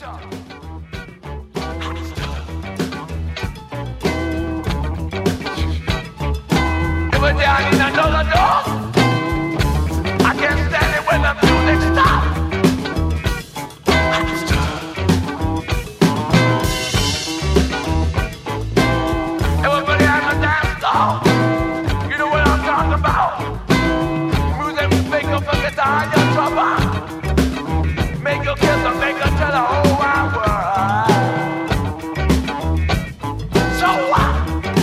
Every day I need another dose. I can't stand it when the music stops. Everybody on the dance floor, you know what I'm talking about. Music make you forget to hide your trouble. Make you kiss and make you tell the whole wide world. So what?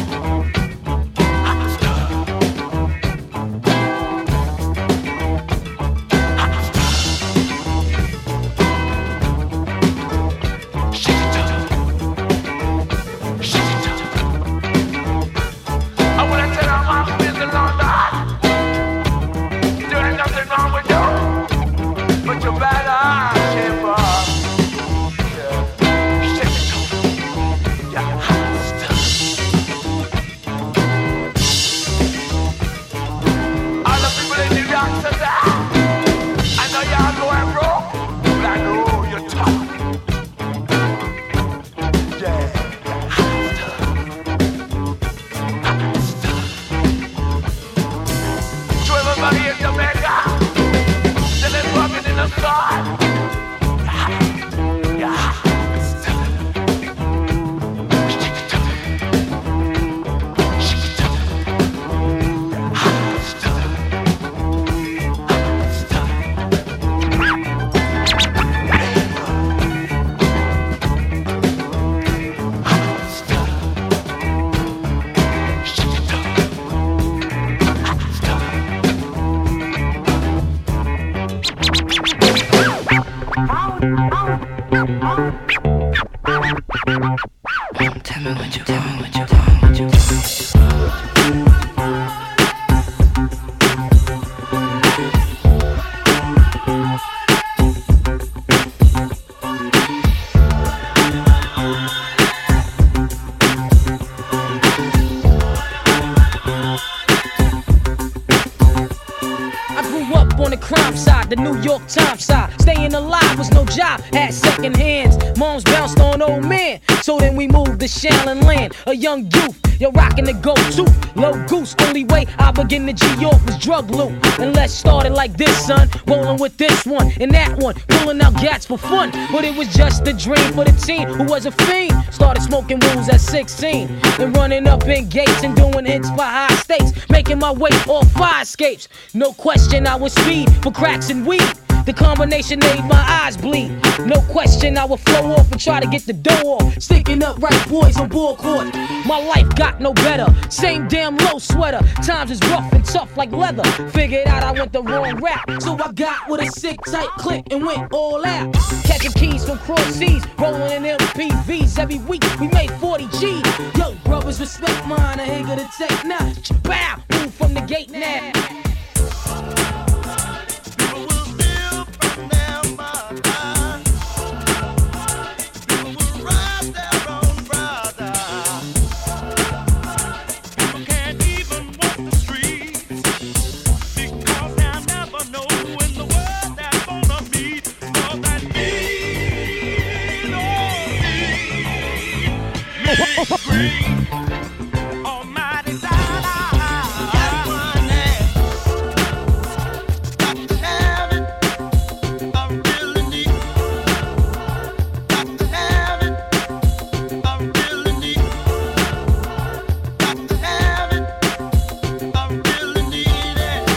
The New York Times side, staying alive was no job, had second hands. Moms bounced on old men, so then we moved to Shaolin Land. A young youth, you're rocking the go-to, low goose. Only way I begin to G-York was drug loot. And let's start it like this, son, rolling with this one and that one, pulling out gats for fun. But it was just a dream for the teen who was a fiend. Started smoking rules at 16, and running up in gates and doing hits for high stakes, making my way off fire escapes. No question I was speed for cracks and weed. The combination made my eyes bleed. No question I would flow off and try to get the dough off. Sticking up right boys on ball court. My life got no better. Same damn low sweater. Times is rough and tough like leather. Figured out I went the wrong rap, so I got with a sick tight click and went all out. Catching keys from cross seas, rolling in MPVs. Every week we made 40 G's. Yo, brothers, respect mine. I ain't gonna take now. Bow, move from the gate now. Almighty got one name. Got to have it. I really need. Got to have it. I really need. Got to have it. I really need it.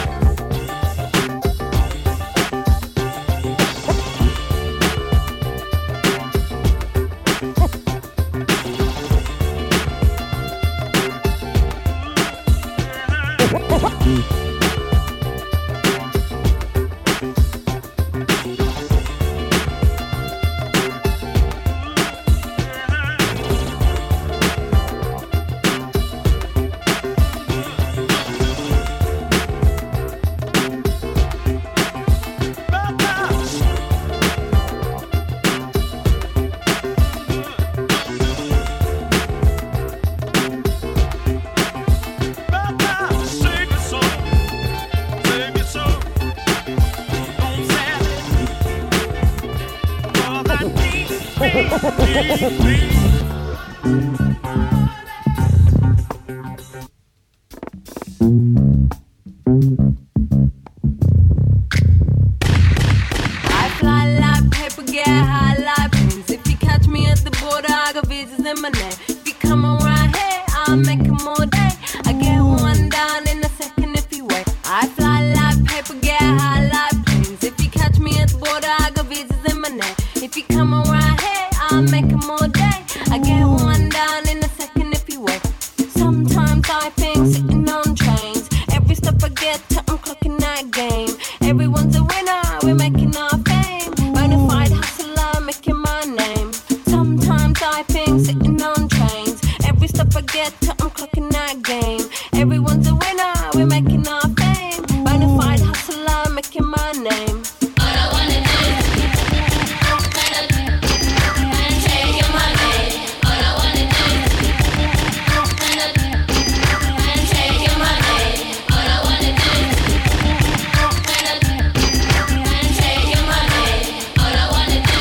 fly like paper, get high like planes. If you catch me at the border, I got visas in my name. If you come around here, I'll make them all day. I get one down in a second if you wait. I fly like paper, get high like planes. If you catch me at the border, I got visas in my name. If you come around here, I'll make them all day. I get one down in a second if you wait. Sometimes I think sitting on trains. Every step I get to, I'm clocking that game. Everyone's a winner, we're making our fame. Bonafide hustler, making my name. Sometimes I think sitting on trains. Every step I get to, I'm clocking that game. Everyone's a winner, we're making our fame. Bonafide hustler, making my name. All I wanna do is and take your money. All I wanna do is and take your money. All I wanna do is and take your money. All I wanna do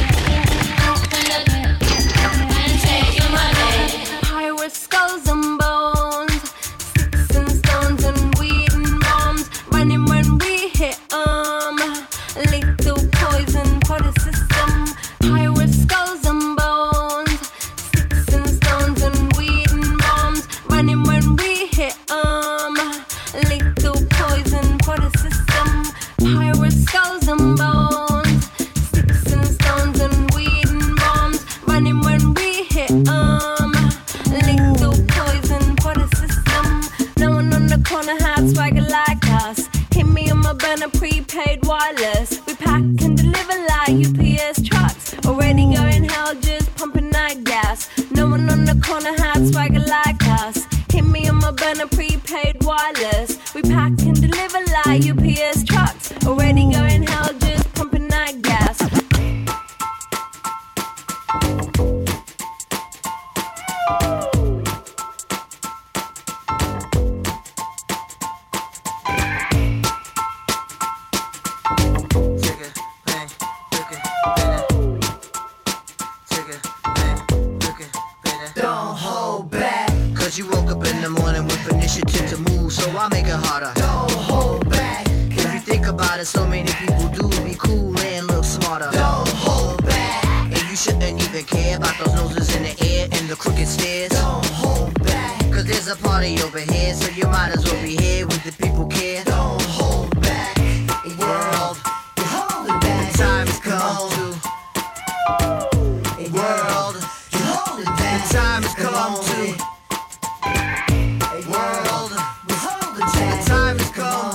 is and take your money. Pirates, skulls and bones, sticks and stones and weed and bombs. Running when we hit lethal poison for the system. Pirates, skulls and bones, sticks and stones and weed and bombs. Running when we hit lethal poison for the system. Pirates, skulls and bones, sticks and stones and weed and bombs. Running when we hit lethal poison for the system. No one on the corner had swagger like us. Hit me on my burner, prepaid wireless. We pack and deliver like UPS trucks. Already going hell, just pumping that gas. No one on the corner had swagger like us. Hit me on my burner, prepaid wireless. We pack and deliver like UPS trucks. Already going hell, just pumping that gas. Don't hold back. Cause you woke up in the morning with initiative to move, so I make it harder. Don't hold back. If you think about it, so many people do be cool and look smarter. Don't hold back. And you shouldn't even care about those noses in the air and the crooked stairs. Don't hold back. Cause there's a party over here, so you might as well be here with the people care. Don't hold back. World, you're holding back. Time has come to. World, you're holding back. The time has come to. World, we're holding back. The time has come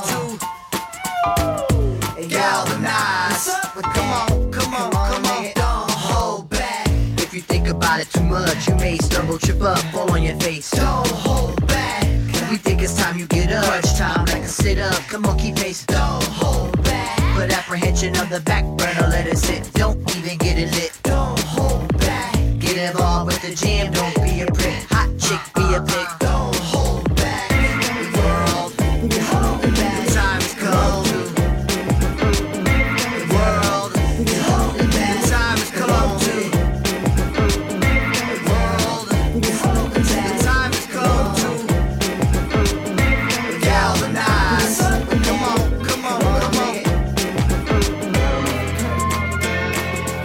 to galvanize. But come on, come on, come on. Don't hold back. If you think about it too much, you may stumble, trip up, fall on your face. Don't hold back. We think it's time you get up. Crunch time, like a sit up. Come on, keep pace. Don't hold back. Put apprehension on the back burner, let it sit. Don't even get it lit. Don't hold back. Get involved with the jam, don't be a prick. Hot chick, be a pick. Don't hold back. World, you're holding back. The time has come to. World, you're holding back. The time has come to. World, you're holding back. The time has come to. Galvanize. Come on, come on, come on.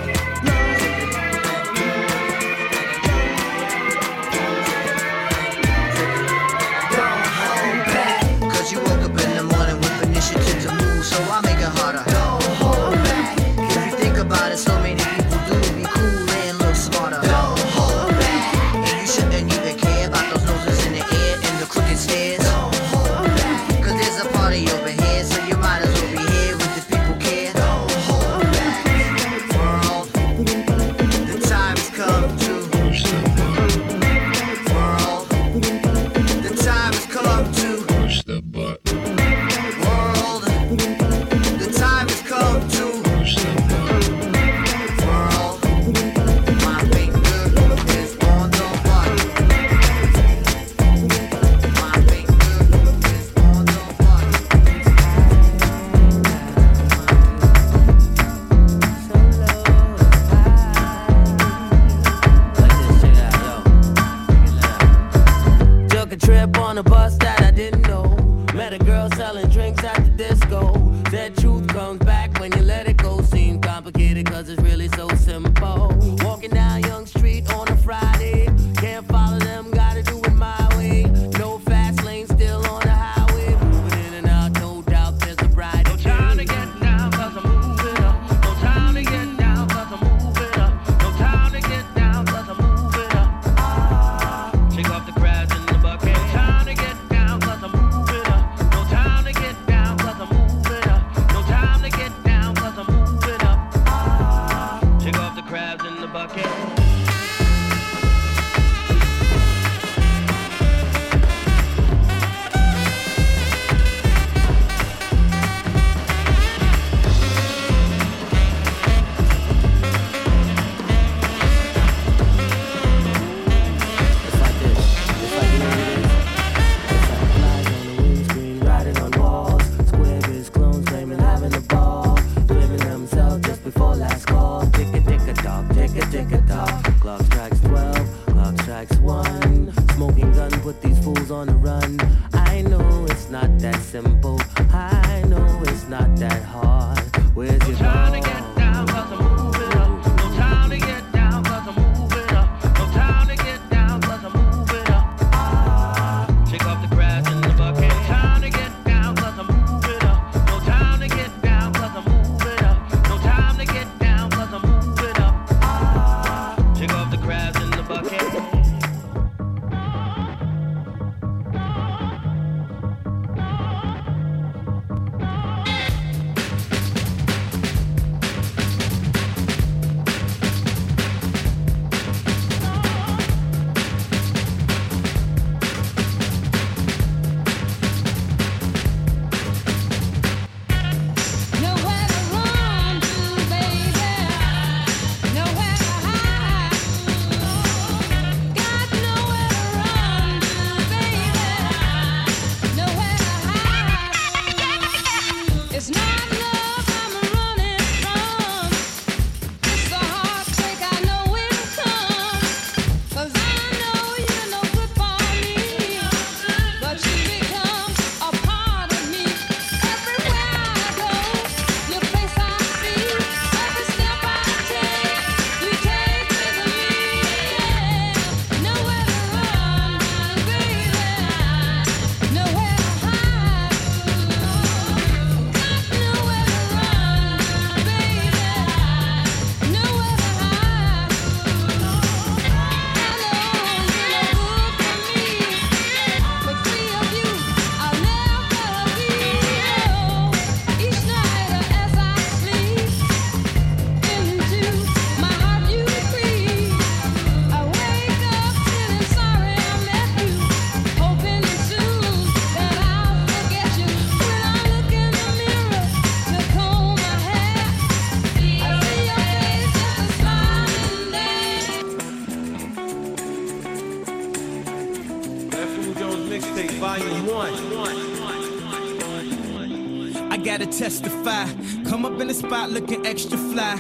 Testify, come up in the spot looking extra fly.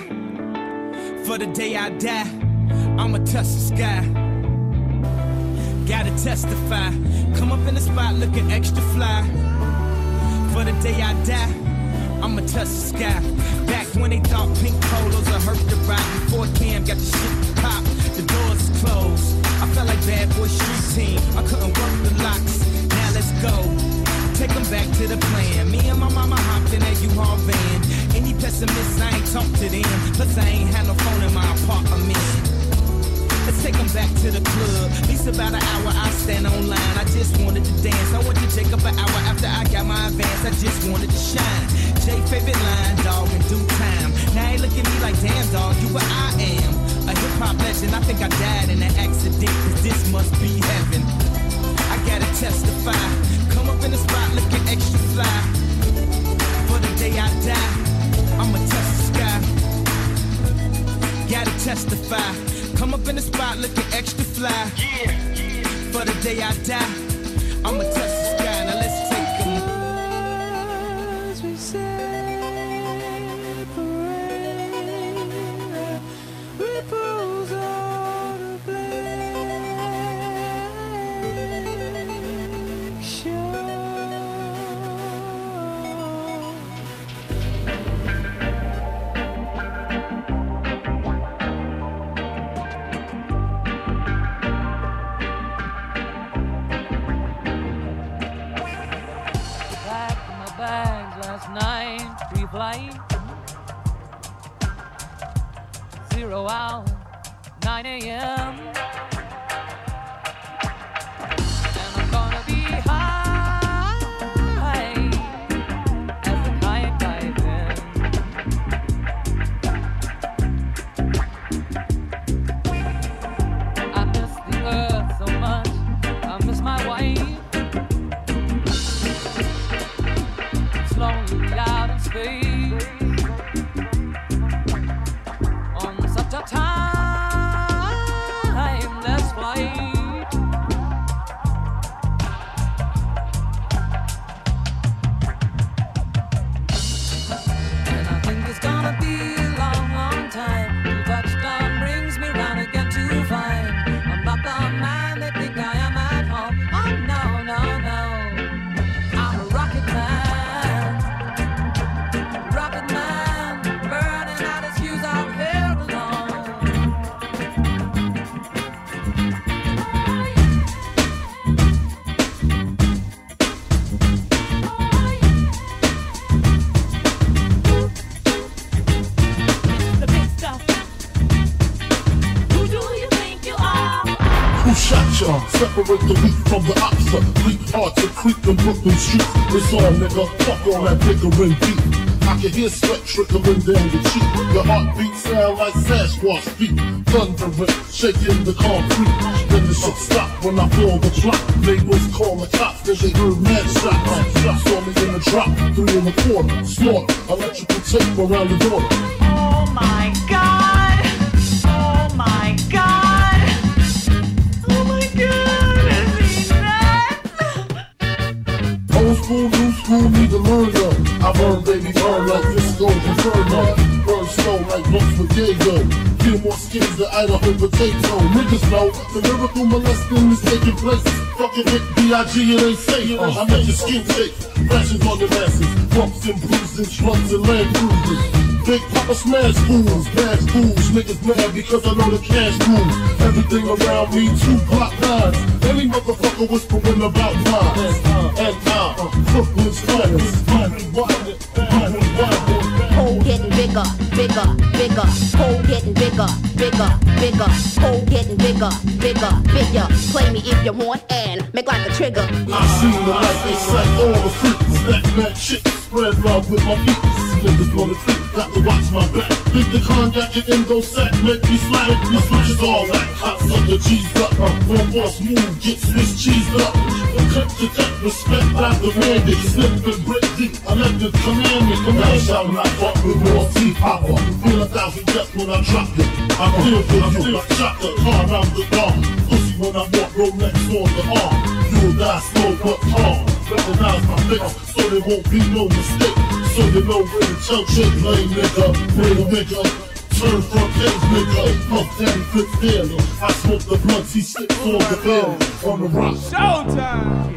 For the day I die, I'ma touch the sky. Gotta testify, come up in the spot looking extra fly. For the day I die, I'ma touch the sky. Back when they thought pink polos would hurt the ride. Before Cam got the shit pop, the doors closed. I felt like bad boy street team, I couldn't work the locks. Now let's go. Take them back to the plan. Me and my mama hopped in that U-Haul van. Any pessimists, I ain't talk to them. Plus I ain't had no phone in my apartment. Let's take them back to the club. At least about an hour I stand online. I just wanted to dance. I went to Jacob an hour after I got my advance. I just wanted to shine. Jay favorite line, dog, in due time. Now they look at me like, damn dog, you what I am. A hip-hop legend. I think I died in an accident, cause this must be heaven. I gotta testify. Come up in the spot looking extra fly. For the day I die, I'ma touch the sky. Gotta testify. Come up in the spot looking extra fly. For the day I die, I'ma touch the sky. Now let's take them. As we separate, ripples on the blade. Sure. Night, pre-flight, 0 hour, 9 a.m. And I'm gonna be high as the kayak dives in. time. That's why. And I think it's gonna be a long, long time till touchdown brings me round again to find I'm not the man they think I am at home. Oh no, no, no. I'm a rocket man, burning out his fuse out here alone. The big stuff. Who do you think you are? Who shot y'all? Separate the wheat from the oxer. Leap hard to creep in Brooklyn Street. It's all nigga, fuck all that bickering beat. I can hear sweat trickling down your cheek. Your heartbeat sound like Sasquatch feet. Thundering, shaking the concrete. Then the shit stop when I feel the drop. Neighbors call the cops cause they heard mad shots. Saw me in the drop, 3 1/4. Slaughter, electrical tape around the door. Oh my God! Oh my God! Oh my God! Is he nuts? Old school, new school, need to learn though. I burn, baby, burn like disco inferno. Burn slow like books for Diego. Feel more skins than Idaho potato. Niggas know the lyrical molesting is taking place. Fucking with B.I.G. it ain't safe. I make your skin shake. Rashes on the masses. Bumps and bruises, slugs and land cruisers. Big Papa smash fools, bad fools. Niggas mad because I know the cash moves. Everything around me, 2 block lines. Any motherfucker whispering about mine. And Brooklyn's finest. Hole getting bigger, bigger, bigger. Hole getting bigger, bigger, bigger. Hole getting bigger, bigger, bigger. Play me if you want and make like a trigger. I seen the light, they sight all the freaks. That mad shit, spread love with my feet. Niggas on the creek, got to watch my back. Think the cognac and endo sack make me slack. My switches all that, hot sucker G's up. One boss move, get Swiss cheese up. Cut to cut, respect I demand it. Slip and brick deep, I let the command me. Command shall not fuck with raw T-Popper. Feel 1,000 deaths when I drop it. I feel for you, I shot the car around the dawn. Pussy when I walk, Rolex on the arm. You'll die slow but calm. Recognize my face, so there won't be no mistake. So you know where the choke shit lay, nigga. Real nigga. Turn front page, nigga. Puff Daddy Fifth Hill. I smoke the blunts, he slips on the bill. On the rock. Showtime!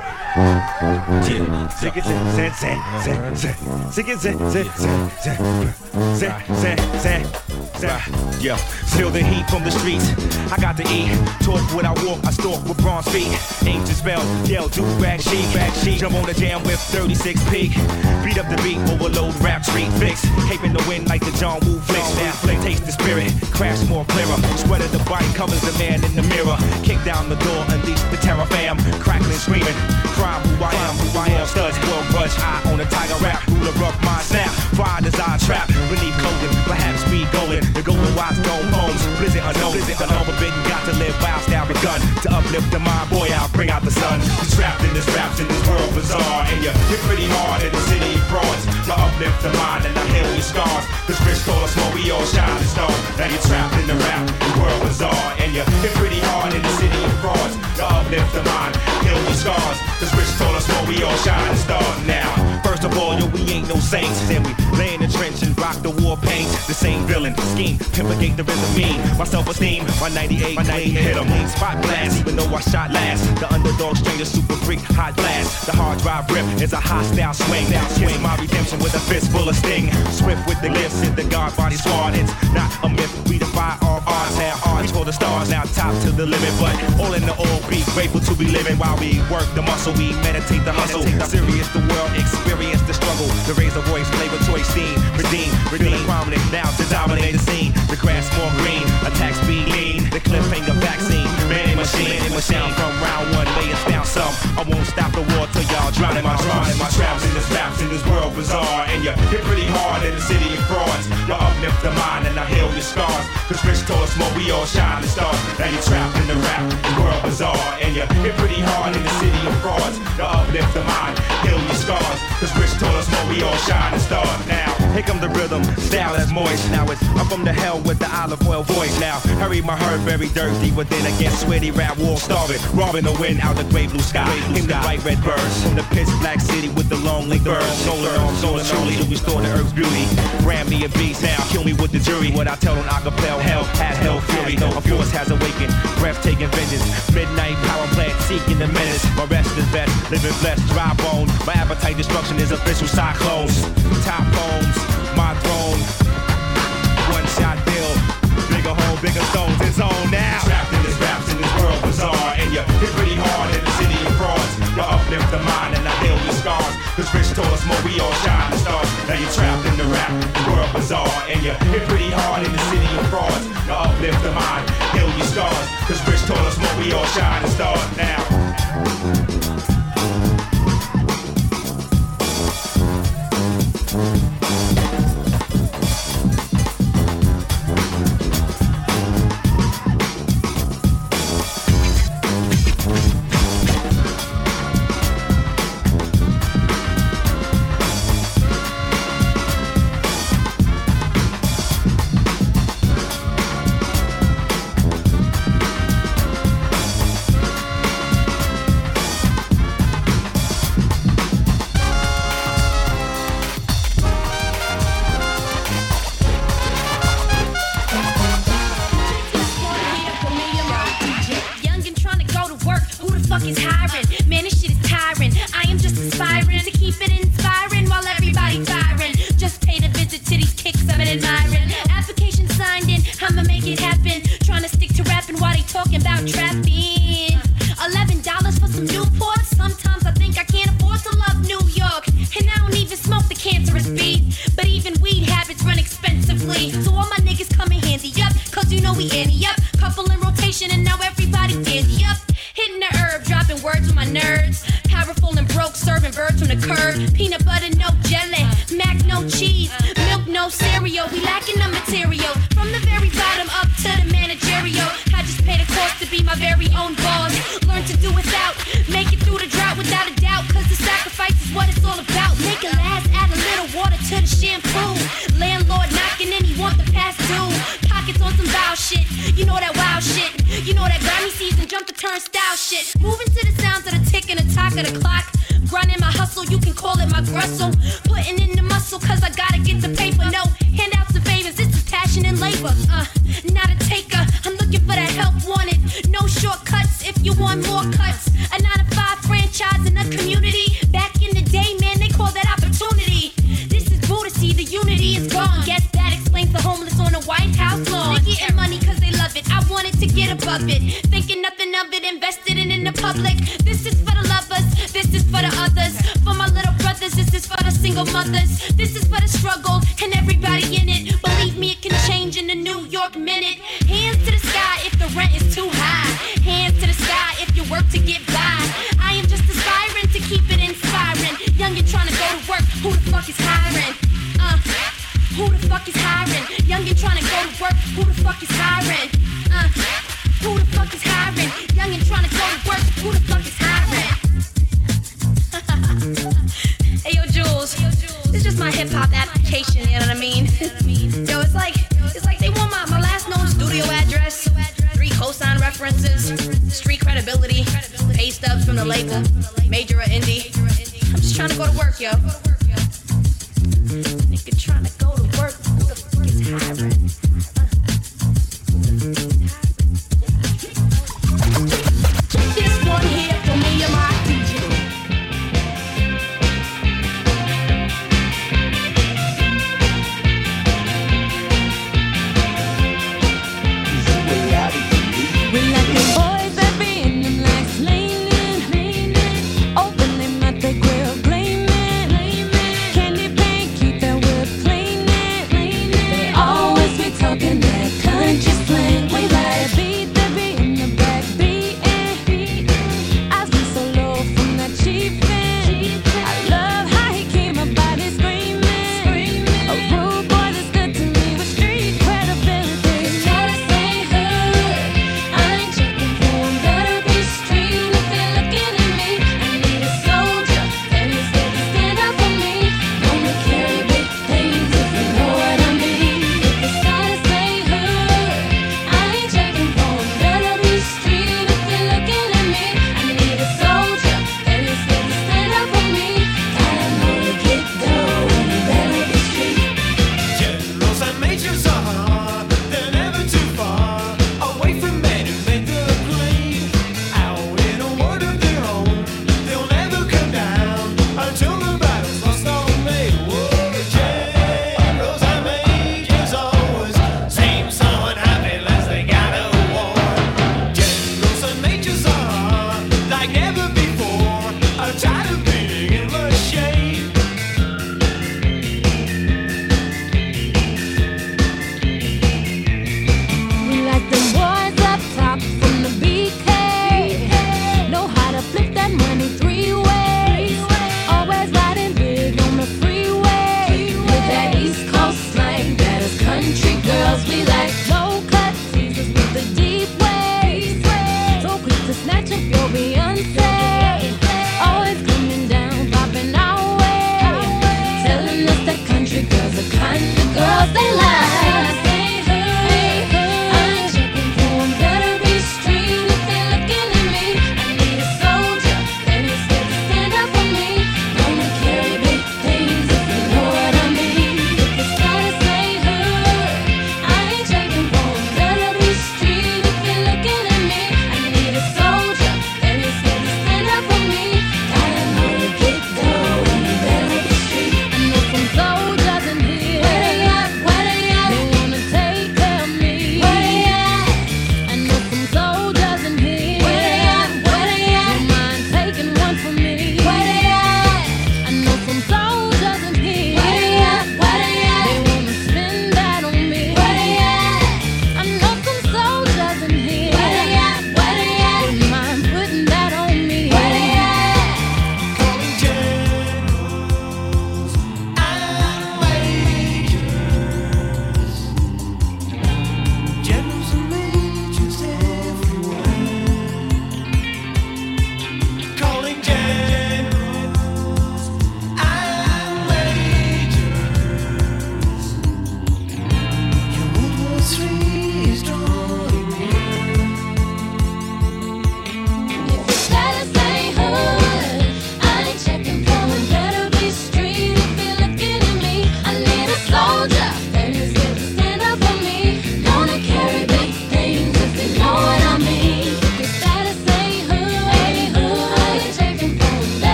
Yo, feel the heat from the streets. I got to eat. Talk when I walk, I stalk with bronze feet. Aim to spell, yell, do rag sheet. Jump on the jam with 36 peak. Beat up the beat, overload, rap, street fix. Cape in the wind like the John Woo flicks. Now, taste the spirit, crash more clearer. Sweat of the bite covers the man in the mirror. Kick down the door, unleash the terror fam. Crackling, screaming, crime who I am, studs, world rush. I own a tiger rap, ruler rough my snap. Fire desire trap, beneath clothing, perhaps speed going. The golden watch dome homes, blizzard unknown. Forbidden, got to live wild style begun. To uplift the mind, boy, I'll bring out the sun. You're trapped in this raps in this world bizarre. And you're pretty hard in the city of frauds. To uplift the mind and I heal your scars. Cause Rich told us more, we all shine and star. Now you're trapped in the rap, the world bizarre. And you're pretty hard in the city of frauds. To uplift the mind, heal your scars. Cause Rich told us more, we all shine and star. Now, first of all, yo, we ain't no saints. And we lay in the trench and rock the war paint. The same villain, scheme, pimpagate the rhythm mean. My self-esteem, my 98 hit him. Spot blast, even though I shot last. The underdog stranger, super freak, hot blast. The hard drive rip is a hostile swing. Now swing my redemption with a fist full of sting. Swift with the lifts, hit the guard body squad. It's not a myth, we defy all odds. Now odds for the stars, now top to the limit. But all in the all be grateful to be living while we work the muscle. We meditate the hustle. Serious the world, experience the struggle. The razor voice, flavor, toy, steam, redeem. Prominent now to dominate the scene. The grass more green, attack speed lean. The cliffhanger vaccine, man in machine. From round one, lay us down some. I won't stop the war till y'all drown in my traps in this raps in this world bizarre. And you hit pretty hard in the city of frauds. You uplift the mind and I heal your scars. Cause Rich told us more, we all shine and stars. Now you're trapped in the rap, the world bizarre. And you hit pretty hard in the city of frauds. You uplift the mind, heal your scars. Cause Rich told us more, we all shine and stars. Now Here come the rhythm, style that's moist. Now it's I'm from the hell with the olive oil voice. Now hurry my herd, very dirty, but then again sweaty rap war starving, robbing the wind out the gray blue sky. Came the bright red birds from the pitch black city with the long linked birds. Solar truly to restore the earth's beauty. Ram me a beast now, kill me with the jury. What I tell them acapella, hell has hell fury. A force has awakened, breathtaking vengeance. Midnight power plant seeking the menace. My rest is best, living blessed, dry bone. My appetite destruction is official cyclones. Top bones, my throne. One shot deal, bigger hole, bigger stones. It's on now. Trapped in this raps in this world bizarre, and you hit pretty hard in the city of frauds. You uplift the mind and I heal your scars. Cause Rich told us more, we all shine the stars. Now you're trapped in the rap world bizarre, and you hit pretty hard in the city of frauds. You uplift the mind, heal your scars. Cause Rich told us more, we all shine the stars. Now. Candy paint, keep that whip cleaning. They always be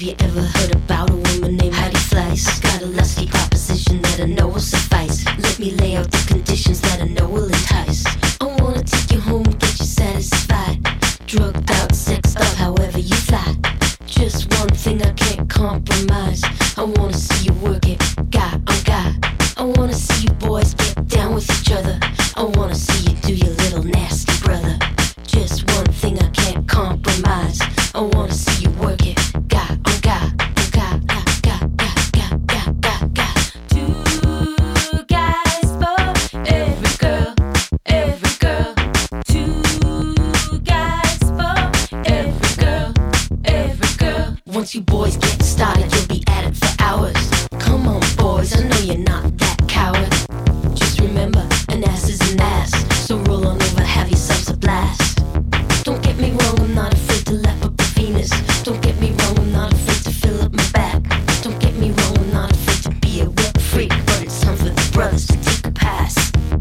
you ever heard about a woman named Hattie Fleiss? I got a lusty proposition that I know will suffice. Let me lay out the conditions that I know will entice. I wanna take you home, get you satisfied. Drugged out, sexed up, however you fly. Just one thing I can't compromise. I wanna see you work it, guy on guy. I wanna see you boys get down with each other. I wanna see you do your little nasty brother. Just one thing I can't compromise. I wanna see you work it, guy on guy, on guy, guy, guy, guy, guy, guy, guy. Two guys for every girl, every girl. Two guys for every girl, every girl. Once you boys get started, you'll be at it for hours. Come on, boys, I know you're not that coward. Just remember, an ass is an ass. So roll on over, have yourselves a blast. Don't get me wrong, I'm not afraid to lap up the Venus. Don't get me wrong, I'm not afraid to fill up my back. Don't get me wrong, I'm not afraid to be a wet freak. But it's time for the brothers to take a pass.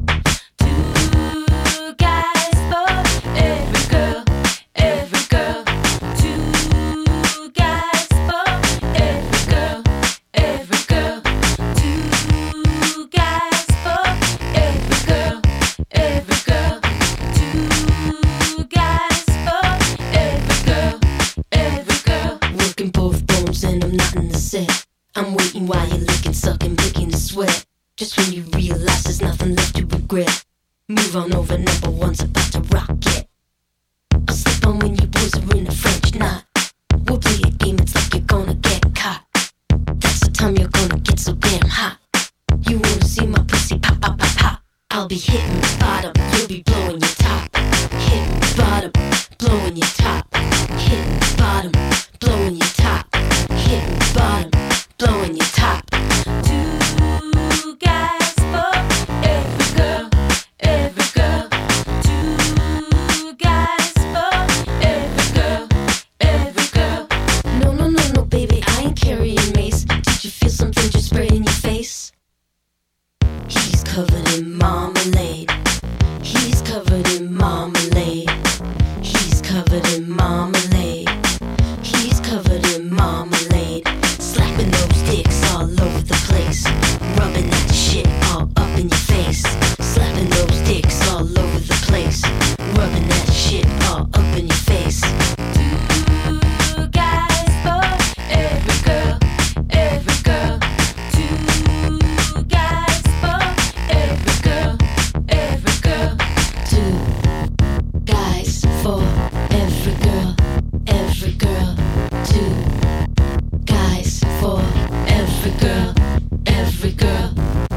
Two guys for every girl, every girl. Two guys for every girl, every girl. Two guys for every girl, every girl. Two guys for every girl, every girl. Working both bones and I'm not in the set. I'm waiting while you're licking, sucking, making the sweat. Just when you realize there's nothing left to regret. Move on over, number one's about to rock it. I'll slip on when you boys are in a French knot. We'll play a game, it's like you're gonna get caught. That's the time you're gonna get so damn hot. You wanna see my pussy pop, pop, pop, pop. I'll be hitting the bottom, you'll be blowing your top. Hitting the bottom, blowing your top. Hitting the bottom, blowing your top. Hitting the bottom, blowing your top. Two guys for every girl, every girl. Two guys for every girl, every girl. No, no, no, no, baby, I ain't carrying mace. Did you feel something just spray in your face? He's covered in marmalade. He's covered in marmalade. He's covered in marmalade. He's covered in marmalade. Slapping those dicks all over the place. Rubbing that shit all up in your face. Slapping those dicks all over the place. Rubbing that shit all up in your face. Two guys for every girl, every girl. Two guys for every girl, every girl. Two guys for every girl, every girl. Two guys for every girl, every girl.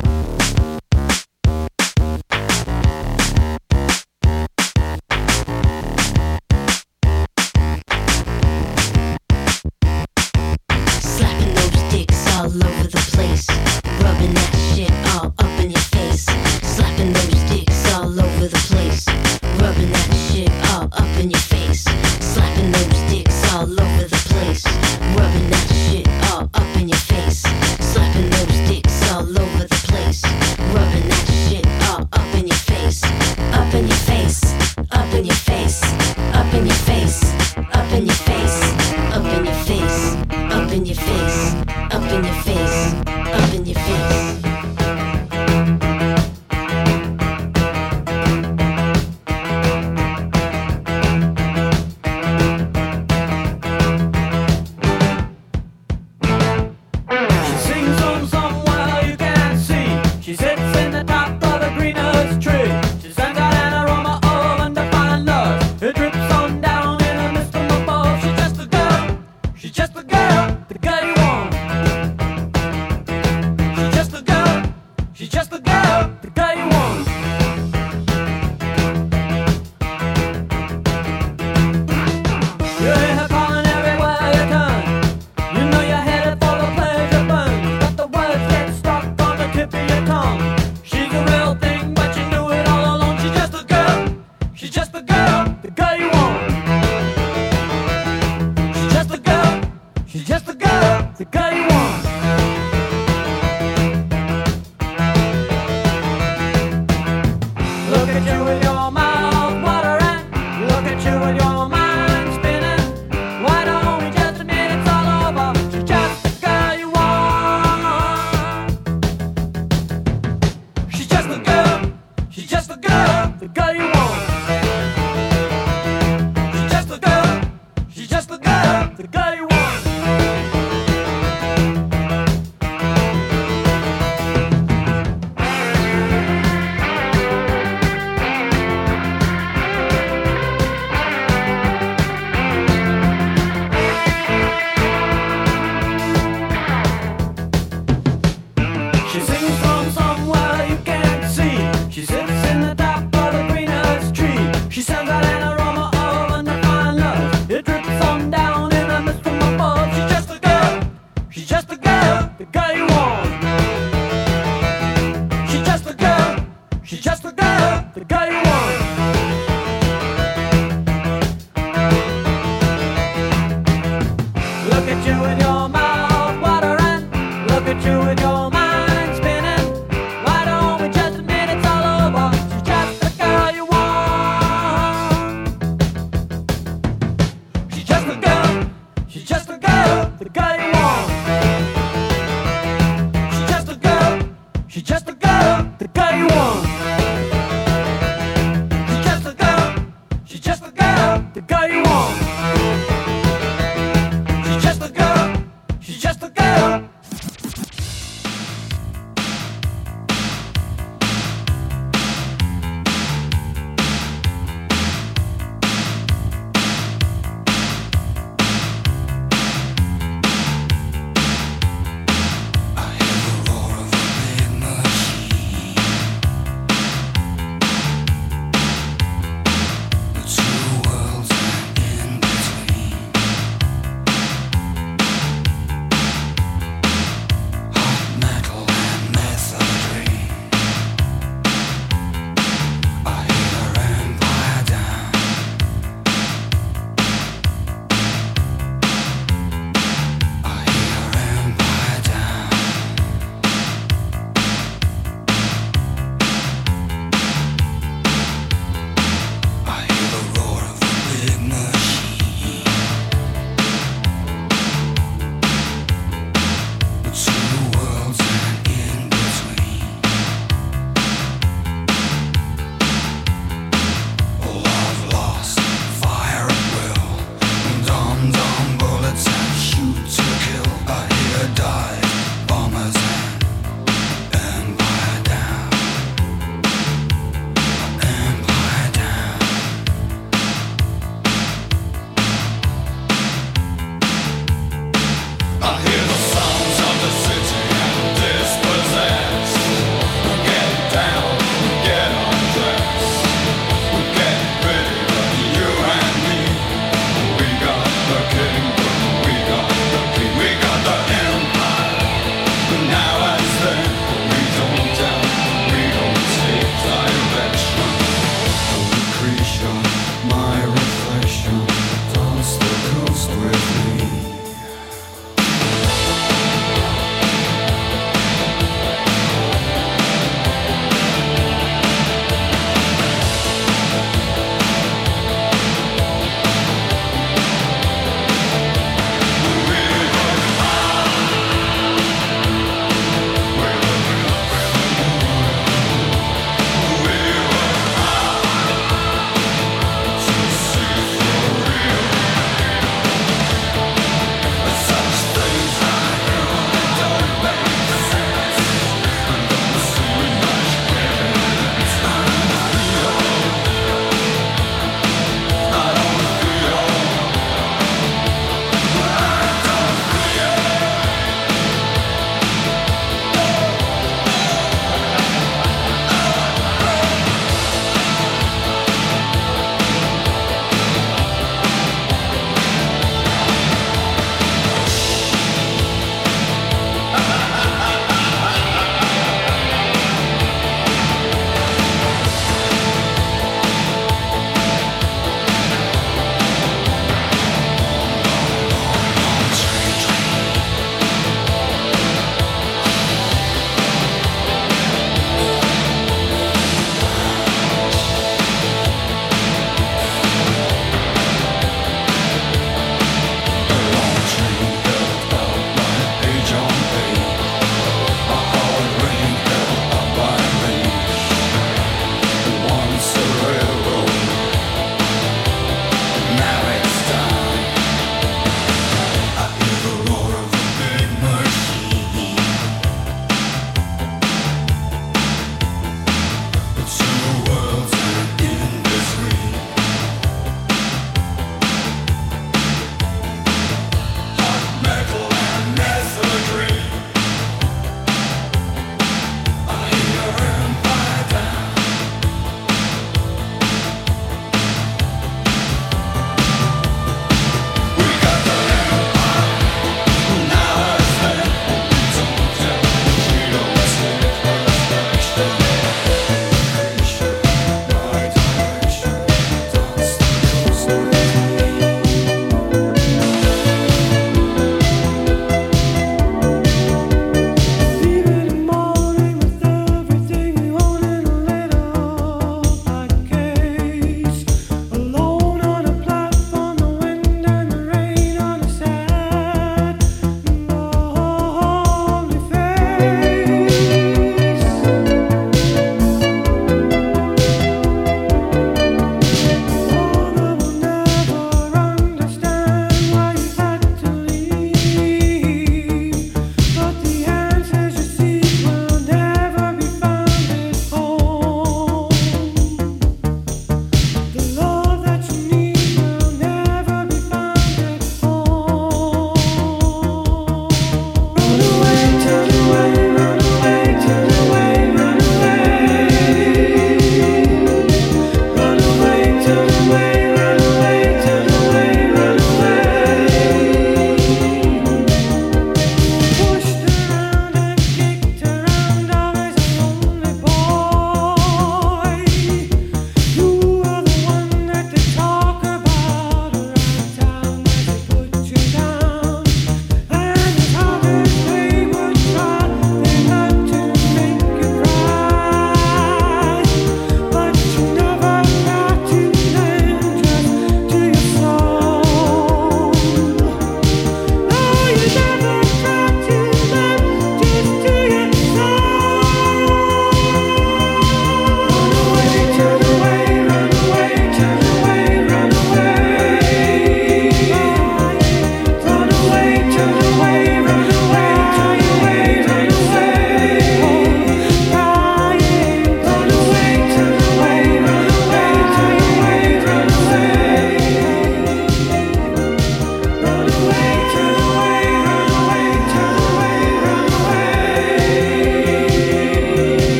Slapping those dicks all over the place. Rubbing that shit all up in your face. Slapping those dicks all over the place. Rubbing that shit all up in your face. Slapping those dicks all over the place. Rubbing that shit all up in your face. Slapping those dicks all over the place. Rubbing that shit all up in your face. Up in your face. Up in your face. Up in your face. Up in your face. Up in your face. Up in your face. Up in your face. Up in your face. She sings on somewhere you can't see. She sits in the top of the greenest tree. She sends out an aroma of undefined love. It drips on down in a mist from above. She's just a girl. She's just a girl. The girl you want. She's just a girl. She's just a girl. The girl you want. You hear her calling everywhere you turn. You know you're headed for the pleasure burn, but the words get stuck on the tip of your tongue. She's a real thing, but you knew it all along. She's just a girl. She's just a girl. The girl you want. She's just a girl. She's just a girl. The girl you want. Look at you with your mouth watering. Look at you with your mind spinning. Why don't we just admit it's all over? your mouth watering. Look at you with your mind spinning. Why don't we just admit it's all over? She's just the girl you want. She's just the girl. She's just the girl you want. She's just the girl. She's just the girl you want. She's just the girl. She's just the girl you want. She's just the girl. She's just the girl.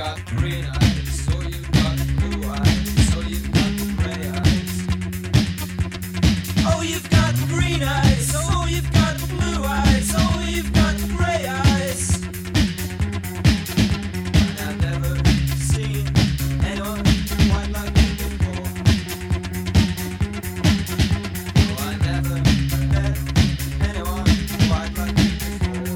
got green eyes, so you've got blue eyes, so you've got gray eyes. Oh, you've got green eyes, oh, you've got blue eyes, oh, you've got gray eyes. And I've never seen anyone quite like you before. Oh, I never met anyone quite like you before.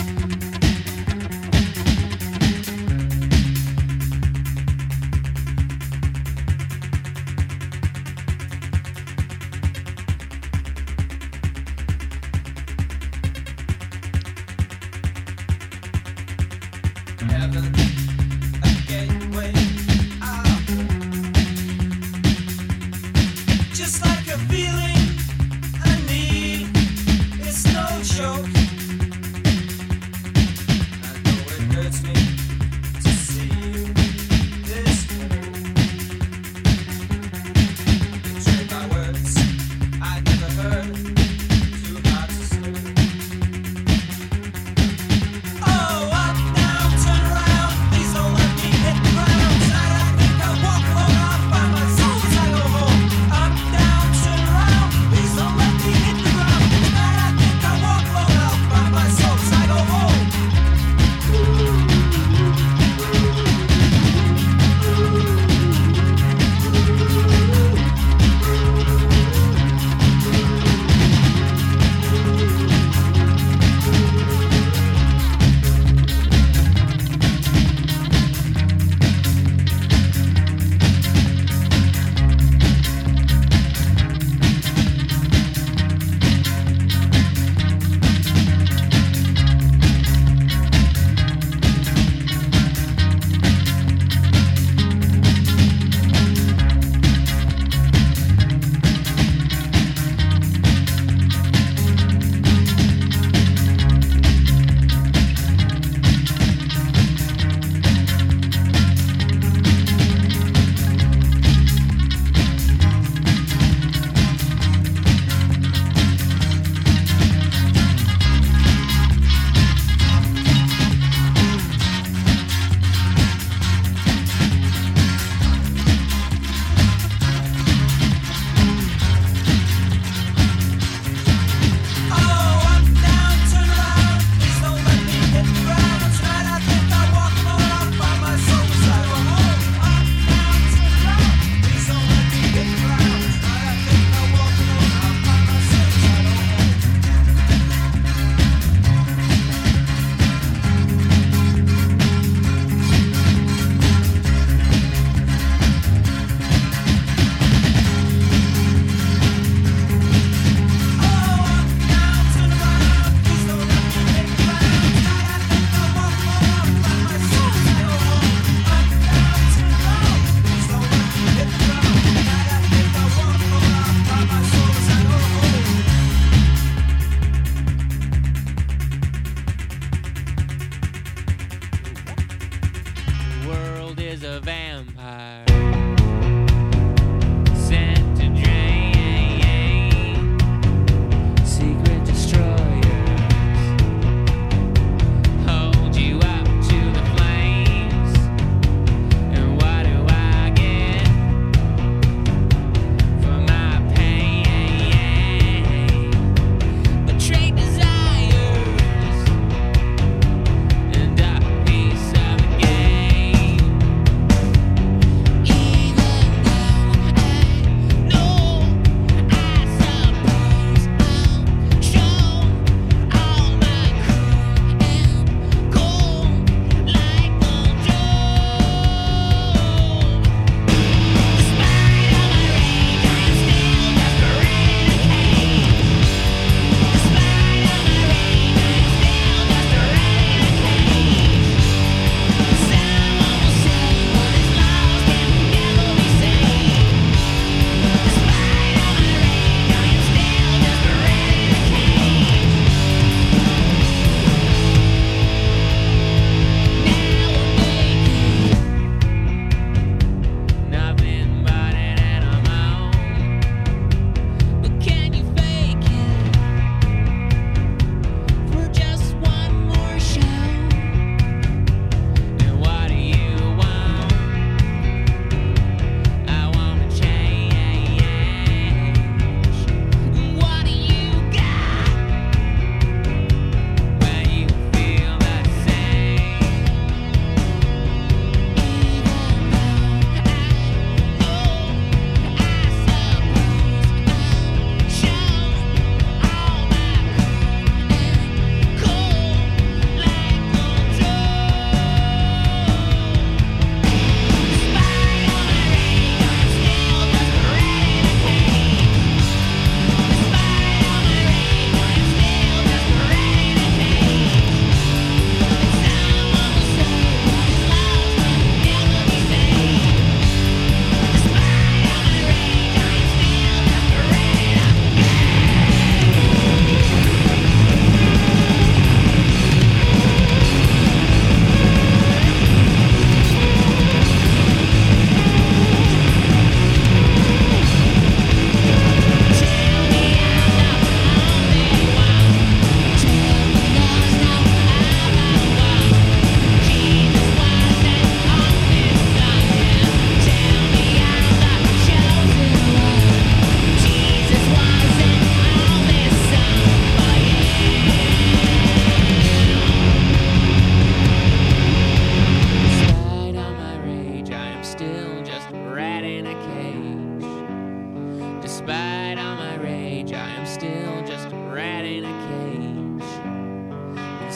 Heaven, a gateway out. Just like a feeling I need, it's no joke. I know it hurts me to see you this way. Betray my words, I never heard, too hard to say. Oh, up, down, turn around,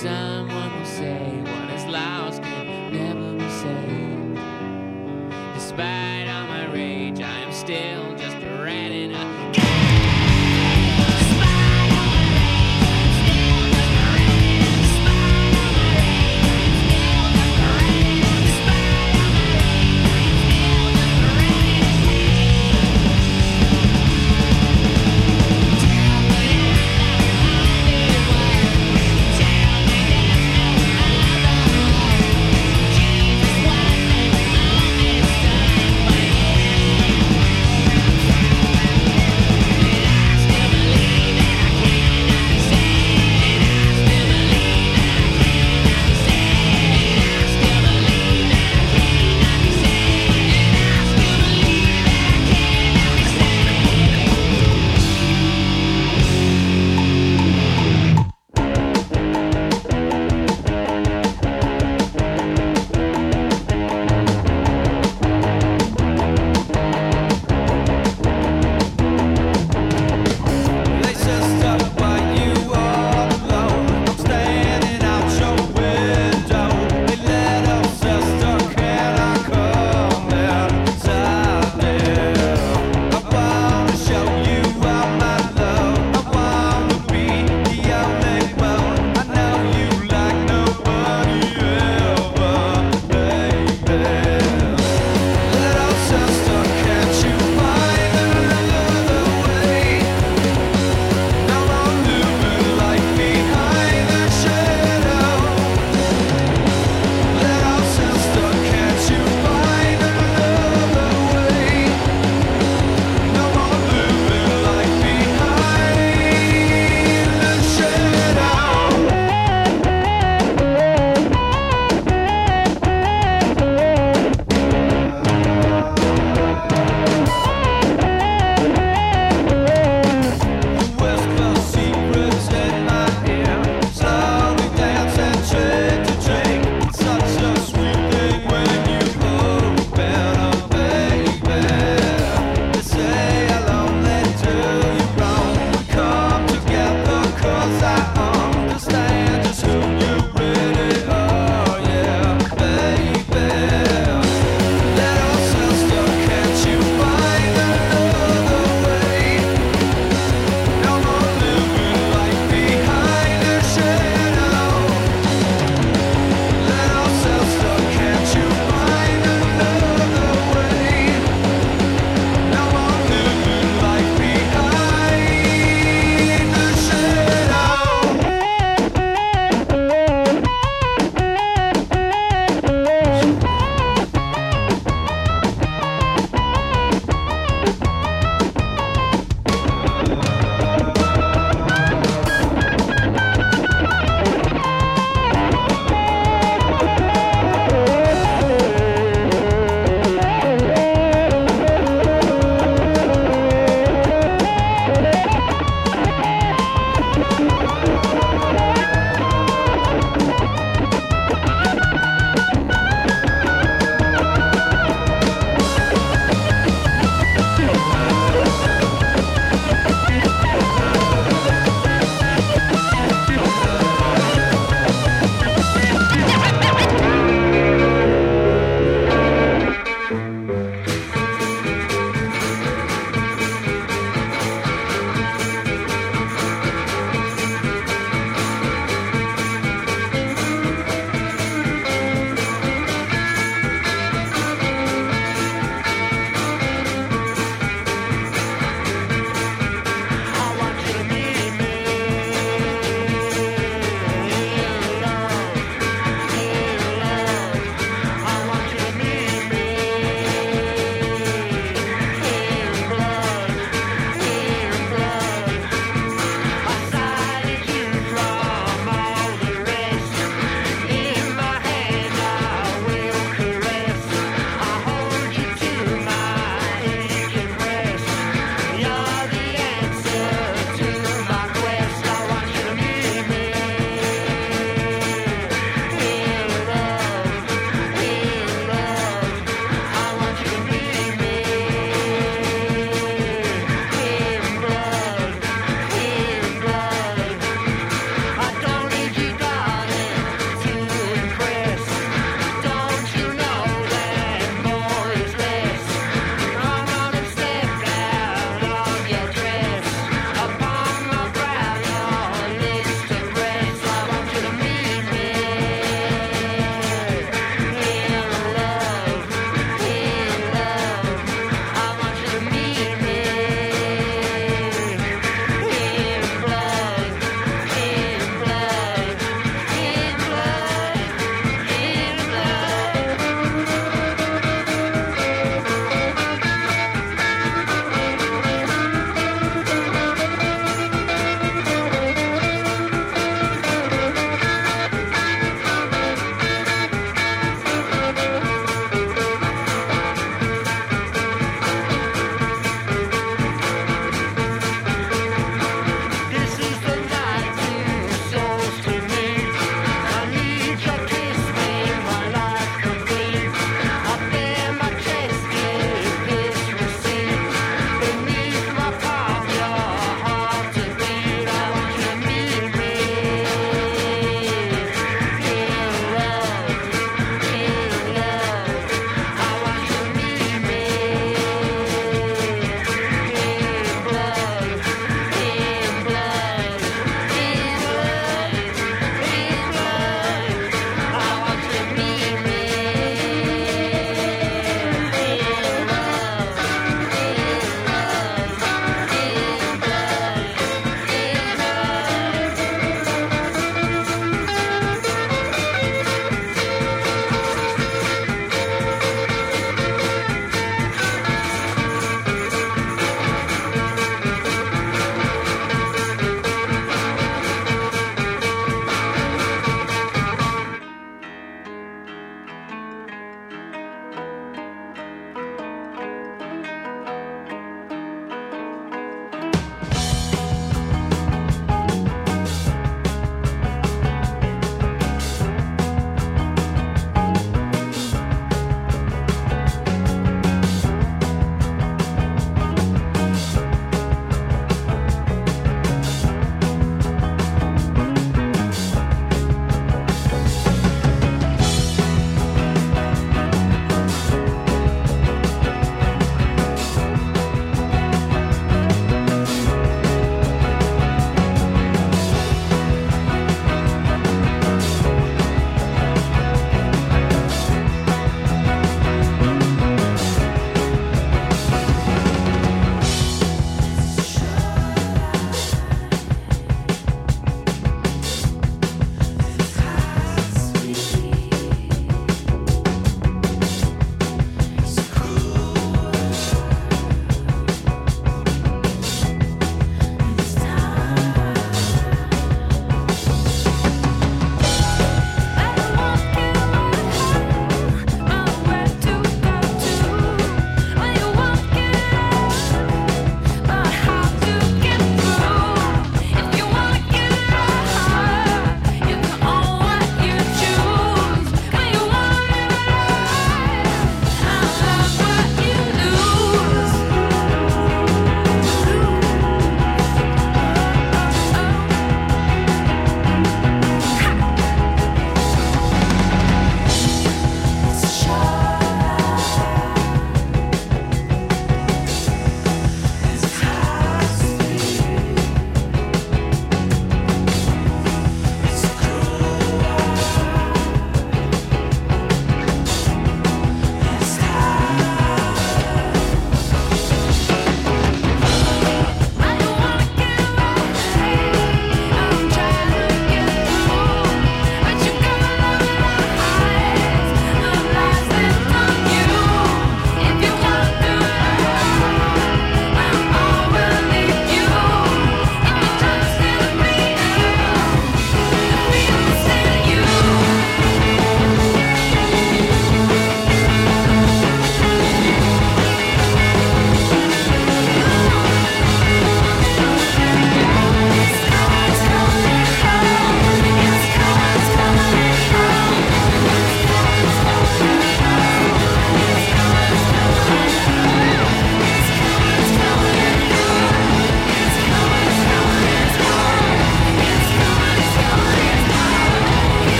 Someone will say what is lost can never be saved. Despite all my rage, I am still just a rat in a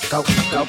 go, go.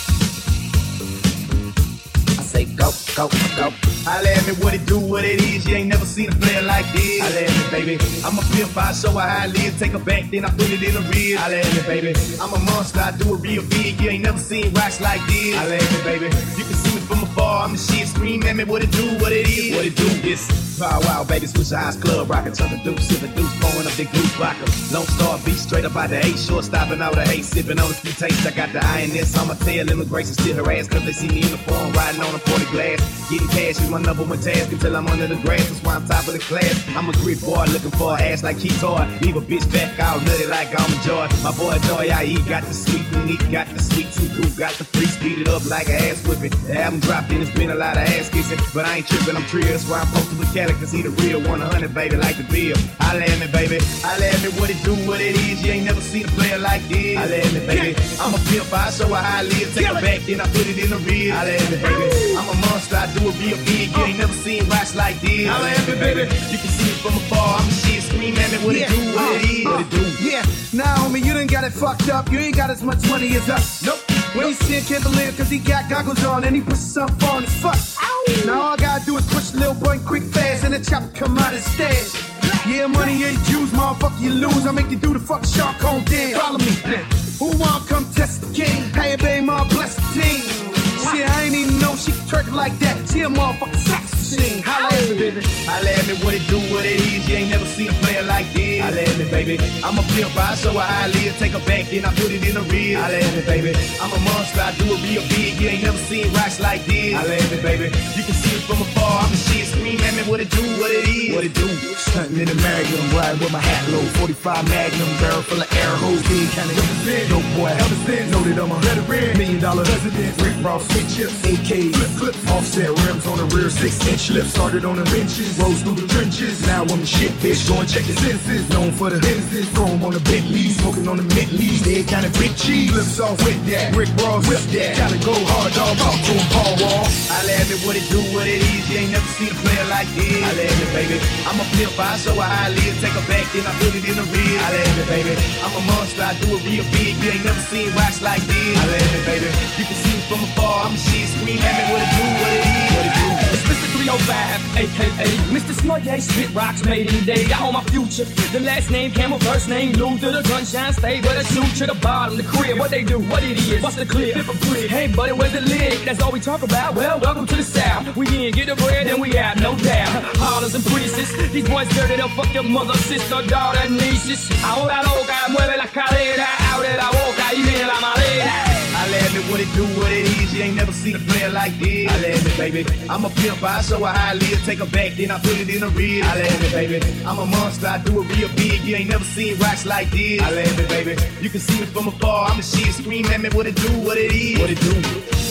I say go, go, go. Holla at me what it do, what it is. You ain't never seen a player like this. Holla at me, baby. I'm a pimp, I show her how I live. Take her back, then I put it in a rib. Holla at me, baby. I'm a monster, I do it real big. You ain't never seen rocks like this. Holla at me, baby. You can see me from afar. I'm the shit. Scream at me what it do, what it is. What it do, this. Wow, wow, baby. Switch eyes, club rockin'. Turn the deuce, sip the deuce. Pouring up the goose rocker. Lone Star beat straight up out the eight. Short stopping out the hate. Sipping on the few tastes. I got the INS on my tail. Immigration still her ass. Cause they see me in the form. Riding on a 40 glass. Getting cash is my number one task. Until I'm under the grass. That's why I'm top of the class. I'm a grit boy looking for an ass like Keith Toy. Leave a bitch back out nutty like I'm a joy. My boy Joy, I.E. got the sweet unique. Got the sweet too cool. Got the free speed it up like an ass whipping. The album dropped in. It's been a lot of ass kissing. But I ain't tripping. I'm trio. That's why I'm posted with Cali. Cause he the real 100, baby, like the bill. Holla at me, baby. Holla at me what it do, what it is. You ain't never seen a player like this. Holla at me, baby. I'm a pimp, I show her how I live. Take her back, then I put it in the rib. Holla at me, baby. I'm a monster, I do it real big. You ain't never seen rocks like this. Holla at me, baby. You can see it from afar. I'm the shit. Scream at me what it do, what it is. What it do. Yeah, now homie, you done got it fucked up. You ain't got as much money as us. Nope. When he see a candelier, cause he got goggles on and he puts something on his fuck. Now all I gotta do is push the little boy quick fast and the chopper come out his stash. Yeah, money ain't used, motherfucker, you lose. I make you do the fuck shark on damn. Follow me. Who want come test the king? Hey, baby, my bless the team. Shit, I ain't even know she can twerk like that. She a motherfucking sex machine. Holla at me, baby. Holla at me what it do, what it is. You ain't never seen a player like this. Holla at me, baby. I'm a pimp, I show her how I live. Take her back, then I put it in the rib. Holla at me, baby. I'm a monster, I do it real big. You ain't never seen rocks like this. Holla at me, baby. You can see it from afar. I'm the shit. Scream at me what it do, what it is. What it do. Stunting in the Magnum, riding with my hat low. 45 Magnum, barrel full of air hose. Big kind of dope boy. Ever since, know that I'm a veteran. $1 million resident. Rick Ross, chips, AK, flip, offset rims on the rear, 6-inch lift. Started on the benches, rose through the trenches. Now I'm the shit, bitch. Go and check your senses. Known for the business, chrome on the Bentley, smoking on the Bentleys. Dead kind of big cheese. Flips off with that. Rick Ross, whip that. Gotta go hard, dog. Talk to him, Paul Wall. Holla at me what it do, what it is. You ain't never seen a player like this. Holla at me, baby. I'm a pimp, I show her how I live. Take her back, then I put it in the rib. Holla at me, baby. I'm a monster, I do it real big. You ain't never seen rocks like this. Holla at me, baby. You can see me from afar. I'm the shit. Scream at me what it do, what it is. What it do. It's Mr. 305, aka Mr. Smudge, spit rocks made in day. I own my future. The last name Camel, first name Luther. The sunshine stay, but I shoot to the bottom. The crib, what they do, what it is. What's the clear? Hey, buddy, where's the lid? That's all we talk about. Well, welcome to the South. We in, get the bread, and we out, no doubt. Hollers and priestess. These boys dirty, they'll fuck your mother, sister, daughter, nieces. Ahora loca, mueve la cadera. Abre la boca y viene la madera. Holla at me what it do, what it is. You ain't never seen a player like this. Holla at me, baby. I'm a pimp, I show her how I live. Take her back, then I put it in a rib. Holla at me, baby. I'm a monster, I do it real big. You ain't never seen rocks like this. Holla at me, baby. You can see me from afar. I'm the shit. Scream at me what it do, what it is. What it do.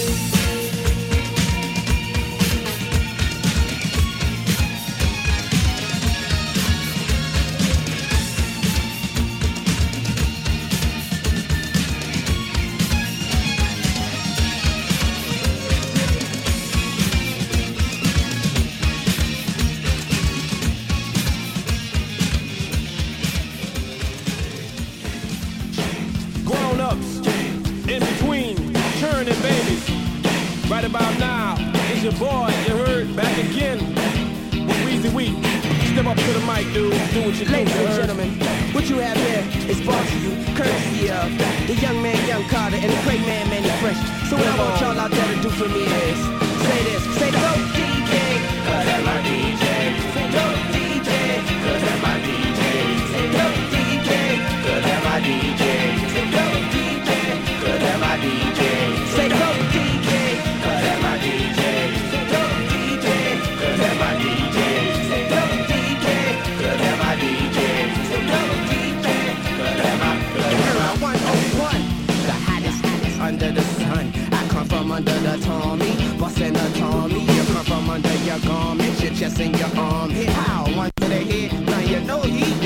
In between, turning babies. Right about now, it's your boy, you heard, back again with Weezy Week. Step up to the mic, dude. Do what you do. Ladies and gentlemen, what you have here is brought to you courtesy of the young man, Young Carter, and the great man, Manny Fresh. So what I want y'all out there to do for me is say this. Say go DJ, cause that's my DJ. Say go DJ, cause that's my DJ. Say go DJ, cause that's my DJ. Say go DJ, cause that's my DJ. Say go DJ, cause that's my DJ. Say go DJ, cause that's my DJ. Say go DJ, cause that's my DJ. Say go DJ, cause that's my Era 101, the hottest under the sun. I come from under the Tommy, bustin' the Tommy. You come from under your garment, your chest and your arm. Hit how? One to the head, now you know he